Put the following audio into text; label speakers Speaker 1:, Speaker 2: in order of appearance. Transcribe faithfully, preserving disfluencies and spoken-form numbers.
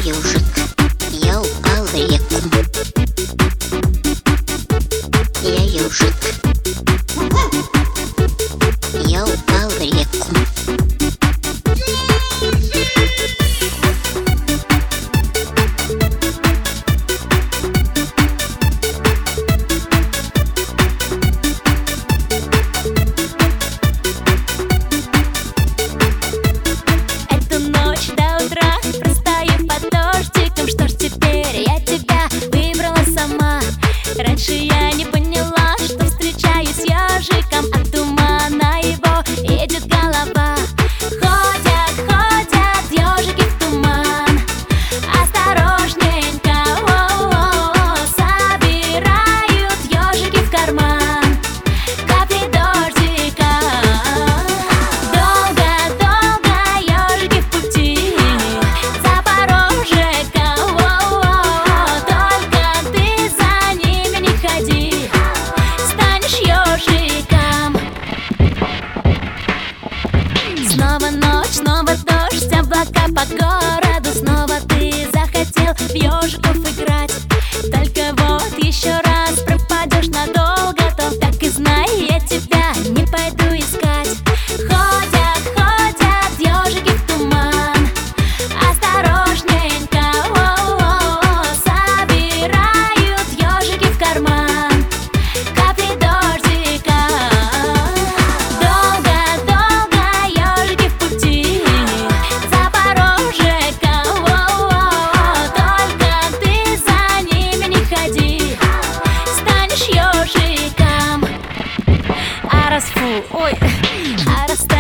Speaker 1: ежик, я упал в реку. Я ежик, я упал в реку.
Speaker 2: Эту ночь до утра простою под дождиком. Что ж теперь, я тебя выбрала сама. Раньше я не поняла, что встречаюсь с ежиком. От тумана его едет голова. Ходят, ходят ежики в туман. Осторожненько, о-о-о, собирают ежики в карман капли дождика. Долго-долго ежики в пути, Запорожека, о-о-о, только ты за ними не ходи, станешь ежиком. Снова ночь, снова дождь, облака по городу. Снова ты захотел в ежиков играть. Только вот еще раз пропадешь надолго, то так и знай, я тебя не пойду искать. Ходят, ходят ежики в туман. Осторожненько, о-о-о, собирают ежики в карман капли дождика. Долго-долго ежики в пути, Запорожека, о-о-о, только ты за ними не ходи, станешь ежиком. А раз фу, ой, а раз